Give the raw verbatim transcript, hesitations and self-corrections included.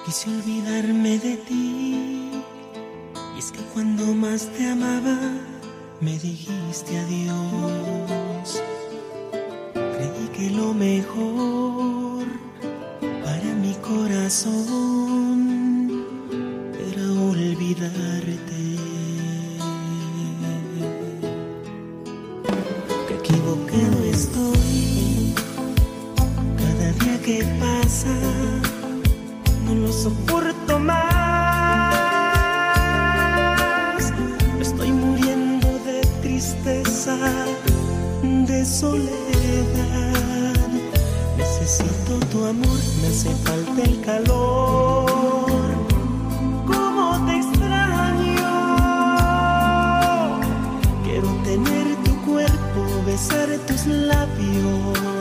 Quise olvidarme de ti, y es que cuando más te amaba, me dijiste adiós. Creí que lo mejor para mi corazón era olvidarte. Qué equivocado estoy, cada día que pasa no lo soporto más. Me estoy muriendo de tristeza, de soledad. Necesito tu amor, me hace falta el calor. ¿Cómo te extraño? Quiero tener tu cuerpo, besar tus labios.